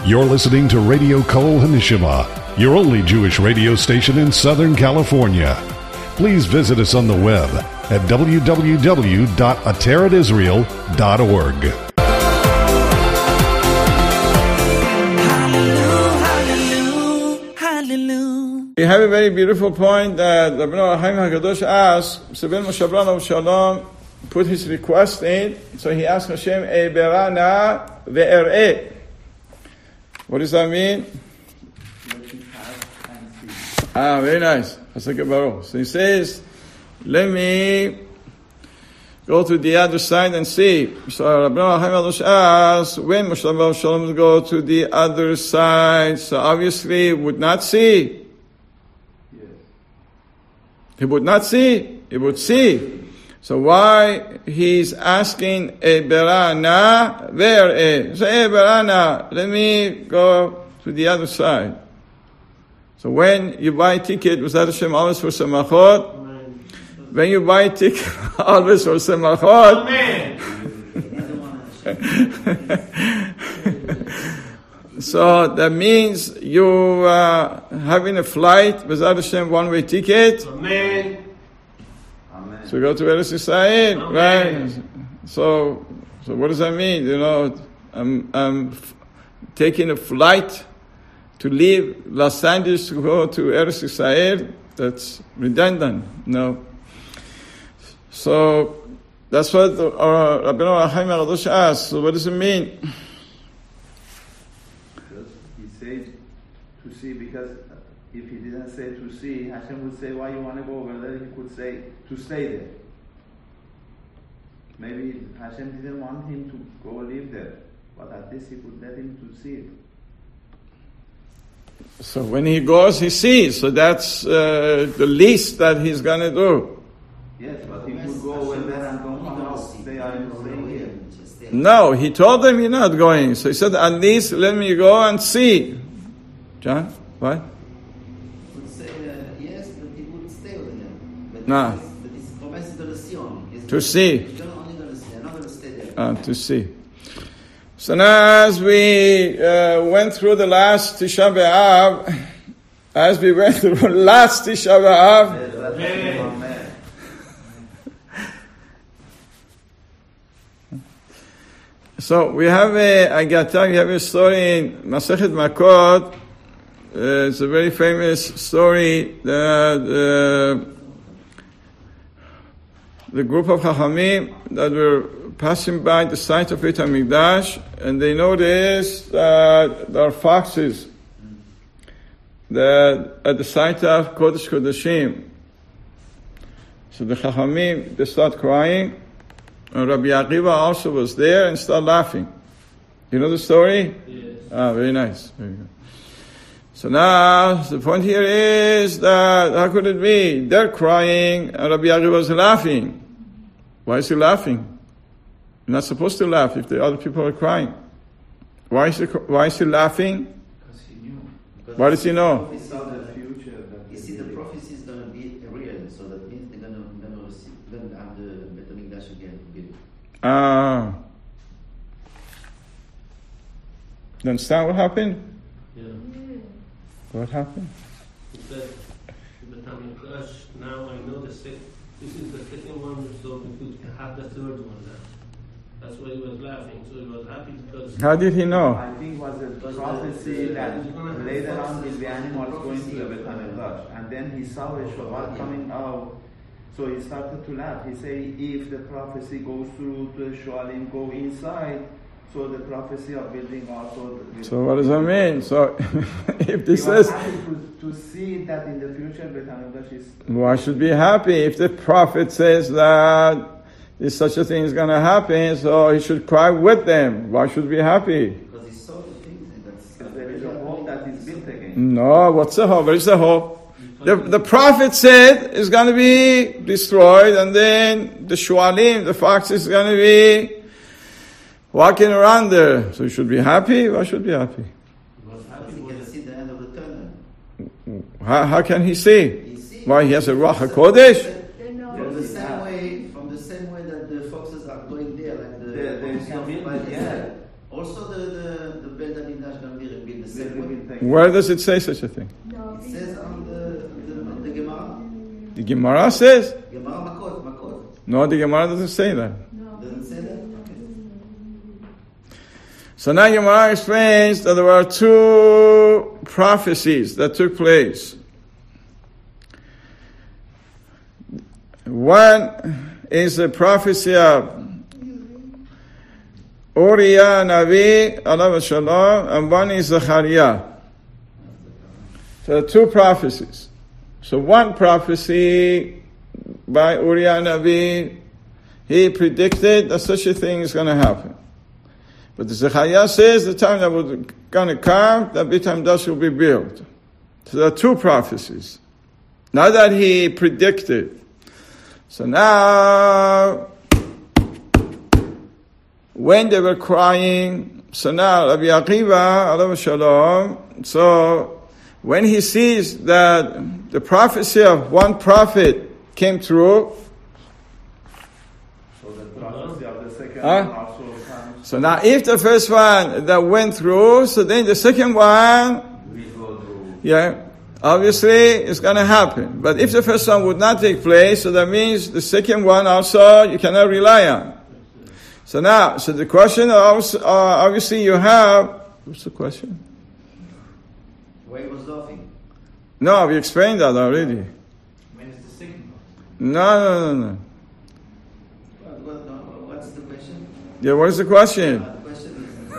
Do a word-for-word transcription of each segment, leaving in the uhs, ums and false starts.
You're listening to Radio Kol Hanishima, your only Jewish radio station in Southern California. Please visit us on the web at w w w dot ateret israel dot org. We have a very beautiful point that Rabbeinu Chaim HaKadosh asked. So Ben Moshe Rabbeinu Shalom put his request in. So he asked Hashem, "E berana ve'er'eh." What does that mean? Ah, very nice. So he says, "Let me go to the other side and see." So Rabbeinu Chaim HaKadosh asked, when Moshe Rabbeinu Shalom would go to the other side, so obviously he would not see. He would not see, he would see. So why he's asking a berana, where a? So a berana, let me go to the other side. So when you buy a ticket, was that Hashem always for Samachot? Amen. When you buy a ticket, always for Samachot? Amen. So that means you uh, having a flight, B'ezrat Hashem, one-way ticket. Amen. So we go to Eretz Yisrael, right? So, so what does that mean? You know, I'm, I'm f- taking a flight to leave Los Angeles to go to Eretz Yisrael. That's redundant, no. So that's what uh, Rabbeinu Chaim HaKadosh asked. So what does it mean? He said to see, because if he didn't say to see, Hashem would say, why you want to go over there? He could say to stay there. Maybe Hashem didn't want him to go live there, but at least he could let him to see it. So when he goes, he sees. So that's uh, the least that he's going to do. Yes, but he could go over there and don't come out. Say, I'm staying here. No, he told them you're not going. So he said, at least let me go and see. John, what? He would say uh, yes, but he would stay with him. But No. But it's promesse de l'Sion. To see. You're only going to see. I'm not going to stay there. Uh, to see. So now as we uh, went through the last Tisha B'Av, as we went through the last Tisha B'Av, Amen. so we have a, I got to tell you, we have a story in Masechet Makot. Uh, it's a very famous story that uh, the group of Chachamim that were passing by the site of Beit HaMikdash, and they noticed that there are foxes that at the site of Kodesh Kodeshim. So the Chachamim, they start crying, and Rabbi Akiva also was there and started laughing. You know the story? Yes. Ah, very nice. Very good. So now, the point here is that, how could it be? They're crying, and Rabbi Akiva was laughing. Why is he laughing? You're not supposed to laugh if the other people are crying. Why is he, why is he laughing? Because he knew. Because Why does he know? He saw the future. That You see, the prophecy is going to be real, so that means they're going to, going to receive, going to have the Beit HaMikdash again. Ah. You understand what happened? Yeah. What happened? He said, "Beit HaMikdash, now I know the second, this is the second one, so we could have the third one now." That's why he was laughing. So he was happy because. How did he know? I think it was a prophecy that later on will be animals going to the Beit HaMikdash. And then he saw a Shabbat coming out. So he started to laugh. He said, if the prophecy goes through to the Shoalim, go inside. So the prophecy of building also. So what does that mean? So if this he was says, happy to, to see that in the future Beit HaMikdash is. why should be happy if the prophet says that if such a thing is going to happen, so he should cry with them. Why should we be happy? Because he saw the things, and that's. Because there is a hope that is built again. No, what's the hope? What is the hope? The, the prophet said it's going to be destroyed, and then the Shualim, the fox, is going to be walking around there. So you should be happy? Why should be happy? Because he can see the end of the tunnel. How, how can he see? He sees. Why, he has a Ruach HaKodesh? From the same way, from the same way that the foxes are going there, like the There- there is foxes no by the yeah. side. Also, the the the Beit HaMikdash is going to be rebuilt the same way. Where does it say such a thing? It says on the the, the Gemara. The Gemara says? Gemara Makot, Makot. No, the Gemara doesn't say that. Doesn't say that? Okay. So now Gemara explains that there were two prophecies that took place. One is the prophecy of Uriah Navi, alav shalom, and one is Zechariah. So there are two prophecies. So one prophecy by Uriah Navi, he predicted that such a thing is going to happen. But the Zechariah says the time that was going to come, that Beit HaMikdash will be built. So there are two prophecies. Now that he predicted. So now, when they were crying, so now Rabbi Akiva, alav shalom, so when he sees that the prophecy of one prophet came true, So the prophecy of the second Huh? one also comes. so now if the first one that went through, so then the second one, We go through. yeah, obviously it's going to happen. But if the first one would not take place, so that means the second one also you cannot rely on. So now, so the question also, uh, obviously you have, what's the question? Why he was laughing? No, we explained that already. When is the second one? No, no, no, no. What, what, no, what's the question? Yeah, what is the question? Uh, the question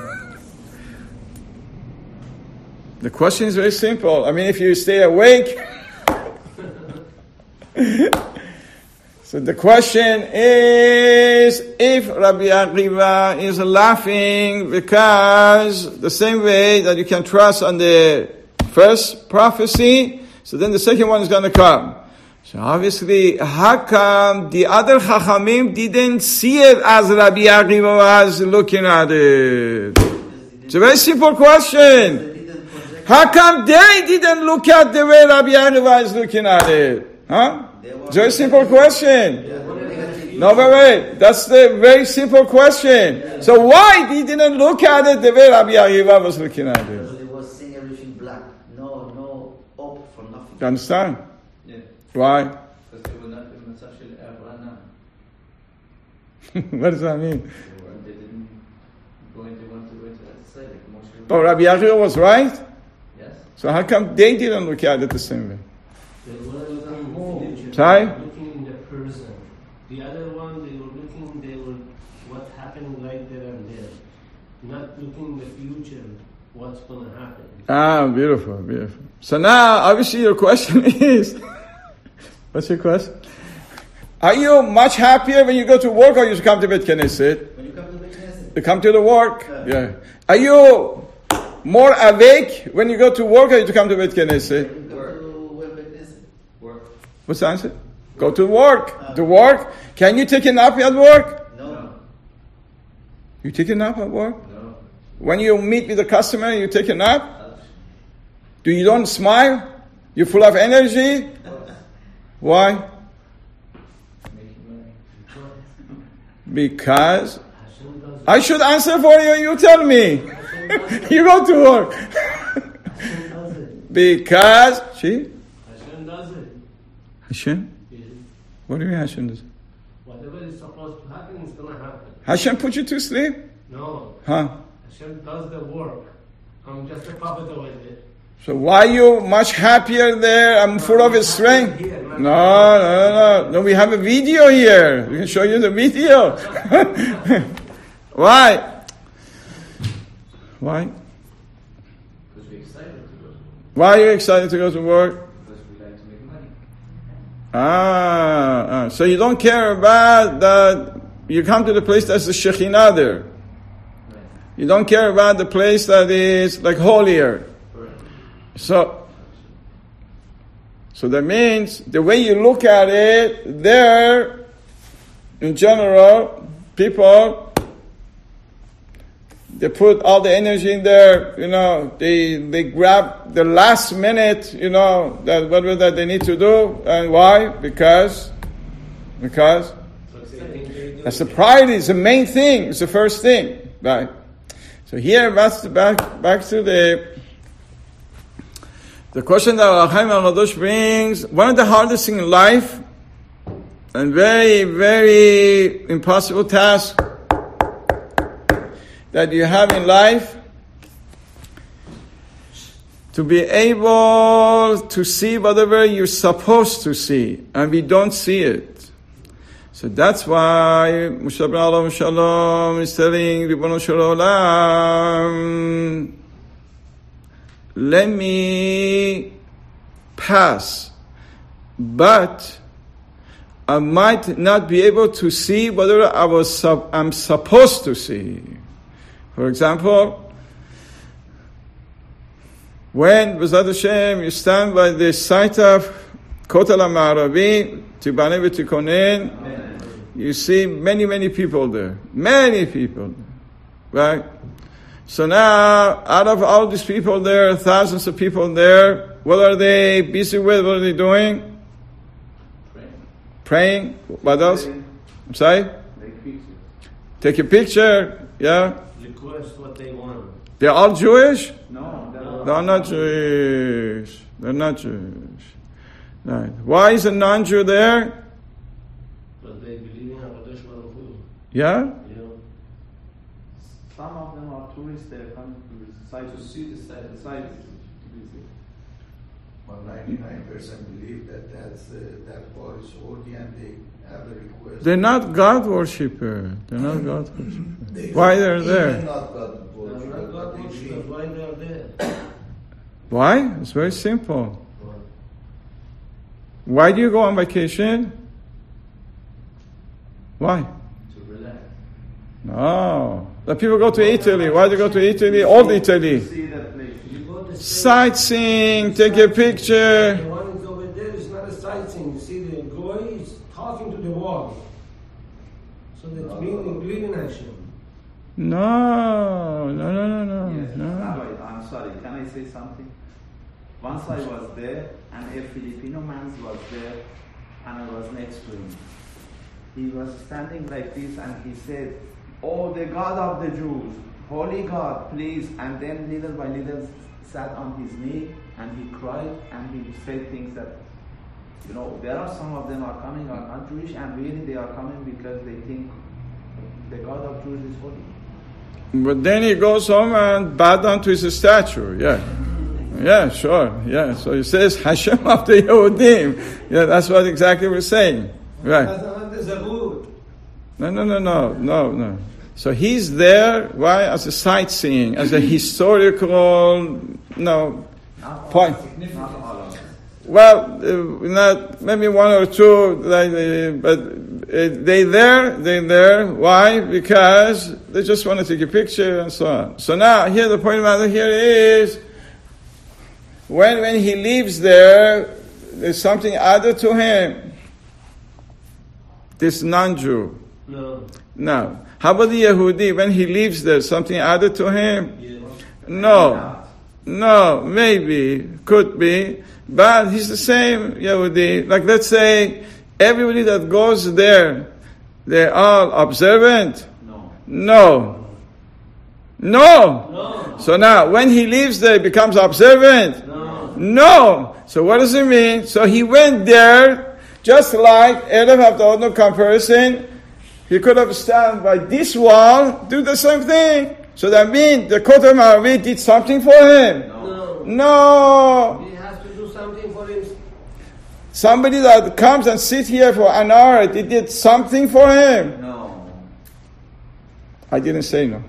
is. The question is very simple. I mean, if you stay awake. So the question is, if Rabbi Akiva is laughing because the same way that you can trust on the first prophecy, so then the second one is going to come. So obviously, how come the other Chachamim didn't see it as Rabbi Akiva was looking at it? It's a very simple question. How come they didn't look at the way Rabbi Akiva is looking at it? Huh? It's a very simple question. No, wait, wait. That's the very simple question. So why they didn't look at it the way Rabbi Akiva was looking at it? Because they was seeing everything black. No, no hope for nothing. You understand? Yeah, Why? because they were not in such an Abraham. What does that mean? They didn't go into want to go into that side like Moshe. But Rabbi Akiva was right. Yes. So how come they didn't look at it the same way? They were looking in the future. Sorry? They were looking in the present. The other one, they were looking, they were what happened right there and there. Not looking in the future, what's going to happen. Ah, beautiful, beautiful. So now, obviously your question is, what's your question? Are you much happier when you go to work or you come to Beit Knesset? When you come to the Knesset, You come to the work? Yeah. Yeah. Are you more awake when you go to work or you come to Beit Knesset? you come to where the Knesset. Work. What's the answer? Go to work. To work. Can you take a nap at work? No. You take a nap at work? No. When you meet with a customer, you take a nap? Do you don't smile? You're full of energy? Why? Making money. Because Hashem does it. I should answer for you. You tell me. You go to work. Hashem does it. Because she Hashem does it. Hashem. Yes. What do you mean Hashem does? Whatever is supposed to happen is going to happen. Hashem put you to sleep? No. Huh? Hashem does the work. I'm just a puppet over there. So why you much happier there? I'm full of strength. No, no, no, no. We have a video here. We can show you the video. Why? Why? Because we're excited to go to work. Why are you excited to go to work? Because we like to make money. Ah, ah. So you don't care about that. You come to the place that's the Shekhinah there. Right. You don't care about the place that is like holier. Correct. So, so that means the way you look at it, there, in general, people, they put all the energy in there, you know, they they grab the last minute, you know, that whatever that they need to do, and why? Because, because But they think they do that's it. the priority, it's the main thing, it's the first thing, right? So here, back back back to the the question that Ohr HaChaim HaKadosh brings. One of the hardest things in life, and very very impossible task that you have in life, to be able to see whatever you're supposed to see, and we don't see it. So that's why Moshe Rabbeinu Shalom is telling Ribono Shel Olam, let me pass, but I might not be able to see whatever I was I'm supposed to see. For example, when B'ezrat Hashem you stand by the site of Kotel HaMa'aravi, Tibaneh v'Tikonen, you see many, many people there. Many people there. Right? So now, out of all these people there, thousands of people there, what are they busy with? What are they doing? Praying. Praying. What else? I'm sorry? Take pictures. Take a picture. Yeah? Request what they want. They're all Jewish? No, No. They're not Jewish. They're not Jewish. Right. Why is a non-Jew there? But they believe in HaKadosh Baruch Hu. Yeah? You know? some of them are tourists. They're coming to the site To see the site. The site. Well, ninety-nine percent believe that that's, uh, that God is holy and they have a request. They're not God worshippers. They're not God worshippers. They Why don't they're even there? Not God They're worshippers, not but God they worshippers. believe. Why they are there? Why? It's very simple. Why? Why do you go on vacation? Why? To relax. No. The people go to Italy. Why do you go to Italy? Old Italy. See that place. You go to Sightseeing, take a picture. The one is over there is not a sightseeing. You see, the goy is talking to the wall. So that's meaning believe in Hashem. No, no, no, no, no, Yes, no. Rabbi, I'm sorry, can I say something? Once I was there, and a Filipino man was there, and I was next to him. He was standing like this, and he said, "Oh, the God of the Jews, holy God, please." And then little by little sat on his knee, and he cried, and he said things that, you know, there are some of them are coming, are not Jewish, and really they are coming because they think the God of Jews is holy. But then he goes home and bow down to his statue. Yeah. Yeah, sure. Yeah. So he says, Hashem of the Yehudim. Yeah, that's what exactly we're saying. Right. That's not the Zabur. No, no, no, no, no, no. So he's there, why? As a sightseeing, as a historical, no, point. Not all of them. Well, uh, not maybe one or two, like, uh, but uh, they there, they there. Why? Because they just want to take a picture and so on. So now, here the point matter here is, when when he leaves there, there's something added to him. This non-Jew. No. No. How about the Yehudi? When he leaves there, something added to him? Yes. No. No, maybe, could be, but he's the same Yehudi. Like, let's say, everybody that goes there, they're all observant? No. No. No. No. So now, when he leaves there, he becomes observant? No. No. So what does it mean? So he went there, just like Erev Havdaot comparison, he could have stand by this wall, do the same thing. So that means the Kotel HaMa'aravi did something for him. No. No. He has to do something for him. Somebody that comes and sit here for an hour, they did something for him. No. I didn't say no.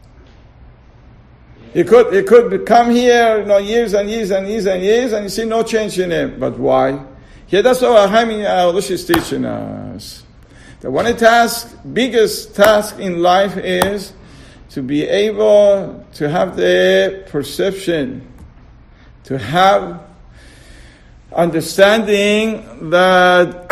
He could, he could come here, you know, years and years and years and years, and you see no change in him. But why? Here, that's what Ohr HaChaim HaKadosh is teaching us. The one task, biggest task in life is to be able to have the perception, to have understanding that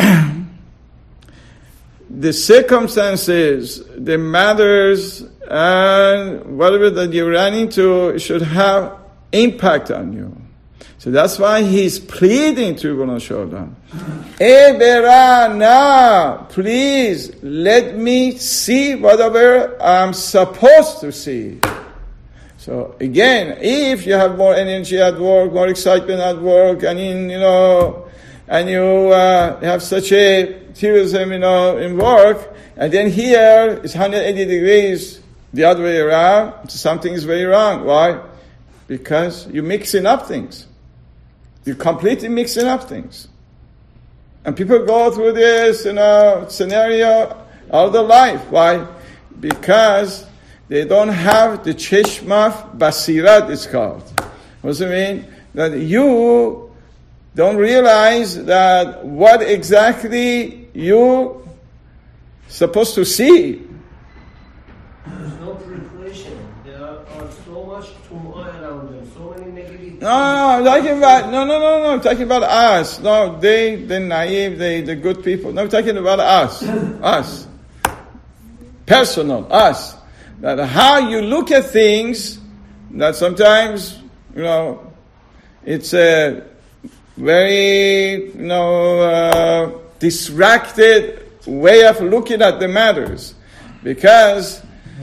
the circumstances, the matters, and whatever that you ran into should have impact on you. So that's why he's pleading to Ribono Shel Olam. Ebera na, please let me see whatever I'm supposed to see. So again, if you have more energy at work, more excitement at work, and in, you know, and you uh, have such a tourism, you know, in work, and then here it's one hundred eighty degrees the other way around, something is very wrong. Why? Because you're mixing up things. You're completely mixing up things. And people go through this, you know, scenario all their life. Why? Because they don't have the cheshmah basirat, it's called. What does it mean? That you don't realize that what exactly you're supposed to see. There's no preparation. There are, are so much turmoil around them, so many negative. No, I'm talking about, no, no, no, no, I'm talking about us. No, they, they're naive, they, the good people. No, I'm talking about us. Us. Personal, us. That how you look at things, that sometimes, you know, it's a very, you know, uh, distracted way of looking at the matters. Because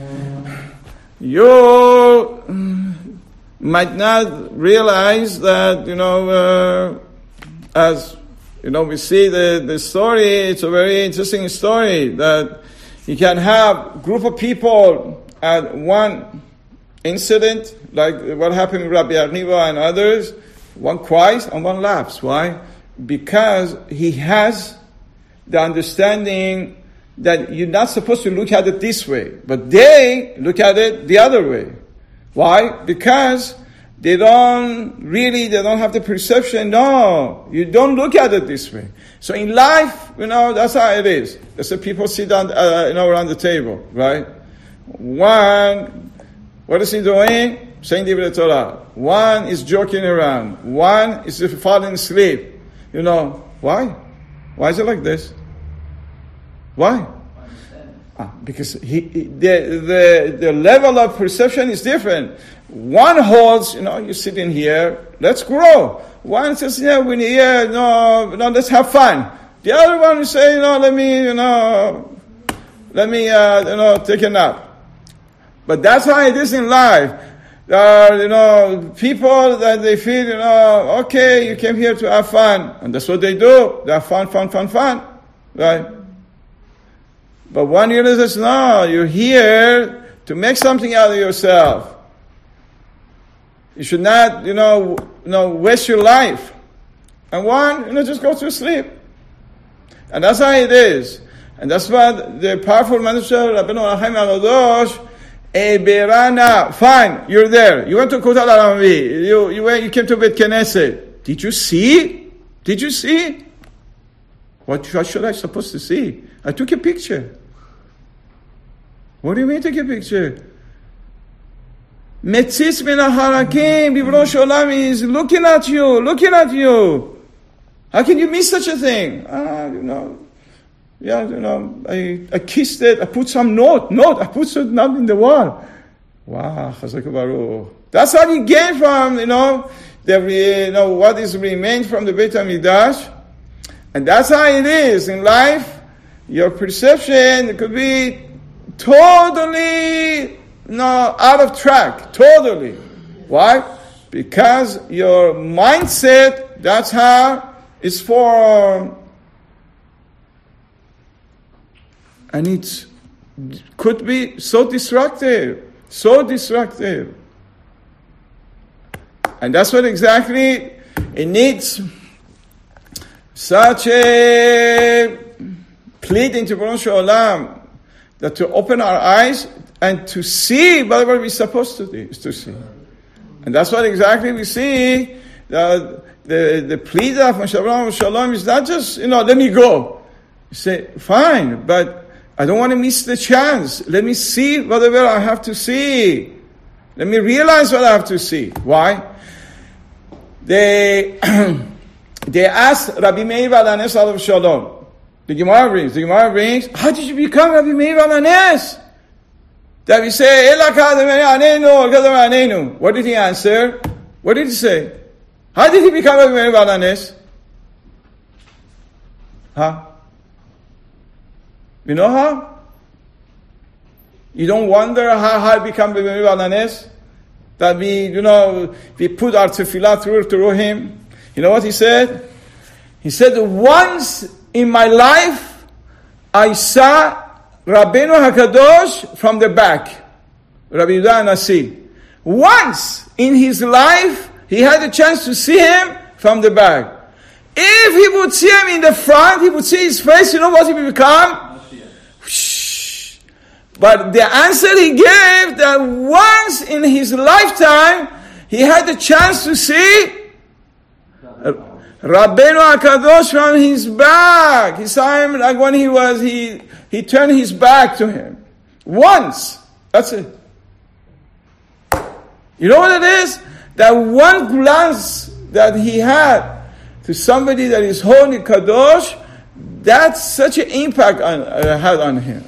you might not realize that, you know, uh, as, you know, we see the, the story, it's a very interesting story, that you can have a group of people at one incident, like what happened with Rabbi Arniva and others, one cries and one laughs. Why? Because he has the understanding that you're not supposed to look at it this way, but they look at it the other way. Why? Because they don't really, they don't have the perception, no, you don't look at it this way. So in life, you know, that's how it is. That's why people sit down, uh, you know, around the table, right? One, what is he doing? Saying the Torah. One is joking around. One is falling asleep. You know, why? Why is it like this? Why? Ah, because he, he, the, the, the level of perception is different. One holds, you know, you're sitting here, let's grow. One says, yeah, we're here, no, no, let's have fun. The other one is saying, no, let me, you know, let me, uh, you know, take a nap. But that's how it is in life. There are, you know, people that they feel, you know, okay, you came here to have fun. And that's what they do. They have fun, fun, fun, fun. Right? But one year says, no, you're here to make something out of yourself. You should not, you know, you know, waste your life. And one, you know, just go to sleep. And that's how it is. And that's what the powerful Master Rabbeinu Chaim HaKadosh, Eberana, fine, you're there. You went to Kotel Aramvi. You, you went, you came to Beit Knesset. Did you see? Did you see? What, what should I supposed to see? I took a picture. What do you mean take a picture? Metzis min harakim, Bibrosh Olam is looking at you, looking at you. How can you miss such a thing? Ah, you know. Yeah, you know, I, I kissed it, I put some note, note, I put some note in the wall. Wow, Chazak Baruch. That's how you gain from, you know, the, you know, what is remained from the Beit HaMikdash. And that's how it is in life. Your perception could be totally, you know, out of track. Totally. Why? Because your mindset, that's how it's formed. And it could be so destructive, so destructive. And that's what exactly it needs. Such a pleading to Baruch Olam that to open our eyes and to see what we're supposed to do, to see. And that's what exactly we see. The, the, the plea of Moshe Shalom is not just, you know, let me go. You say, fine, but I don't want to miss the chance. Let me see whatever I have to see. Let me realize what I have to see. Why? They they asked Rabbi Meir Baal HaNes Alav Shalom. The Gemara brings. The Gemara brings. How did you become Rabbi Meir Baal HaNes? That we say, Ela kadem anenu, kadem anenu. What did he answer? What did he say? How did he become Rabbi Meir Baal HaNes? Huh? You know how? You don't wonder how I become Rabbi Meir Baal HaNes? that we, you know, we put our tefillah through, through him. You know what he said? He said, once in my life, I saw Rabbeinu HaKadosh from the back. Rabbi Yehuda Nasi. Once in his life, he had a chance to see him from the back. If he would see him in the front, he would see his face, you know what he would become? Shh. But the answer he gave, that once in his lifetime, he had the chance to see Rabbeinu HaKadosh from his back. He saw him like when he was, he, he turned his back to him. Once. That's it. You know what it is? That one glance that he had to somebody that is holy, kadosh, that's such an impact on, uh, had on him.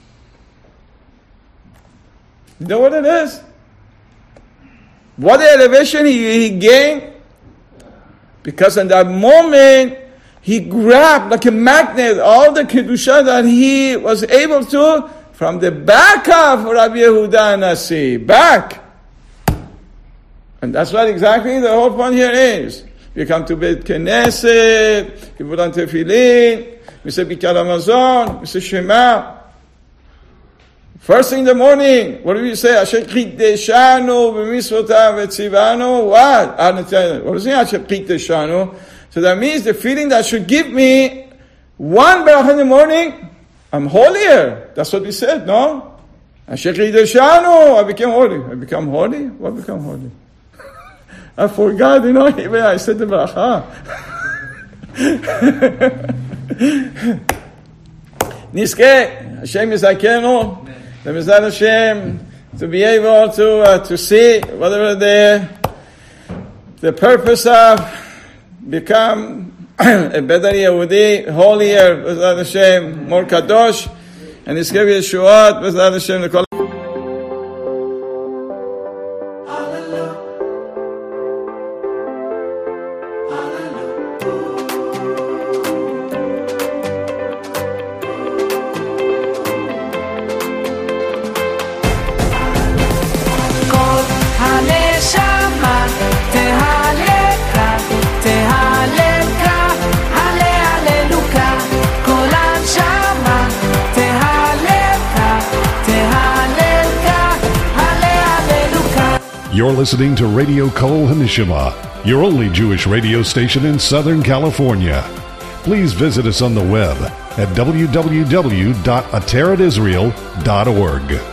You know what it is? What elevation he, he gained? Because in that moment, he grabbed like a magnet all the kedusha that he was able to from the back of Rabbi Yehuda Nasi. Back. And that's what exactly the whole point here is. We come to Beit Knesset, we put on tefillin, we say Bikar Hamazon, we say Shema. First thing in the morning, what do we say? Asher Chideshanu b'mitzvotav v'tzivanu. What? What does it mean, Asher Chideshanu? So that means the feeling that should give me one bracha in the morning, I'm holier. That's what we said, no? Asher Chideshanu, I became holy. I become holy? What become holy? I forgot, you know, even I said the bracha. Niske, Hashem Yizakenu, the Mizad Hashem, to be able to uh, to see whatever the the purpose of become a better Yehudi, holier, Mizad Hashem, more kadosh, and Niske Yeshuot, Mizad Hashem, the kol. You're listening to Radio Kol Hanishima, your only Jewish radio station in Southern California. Please visit us on the web at w w w dot atarat israel dot org.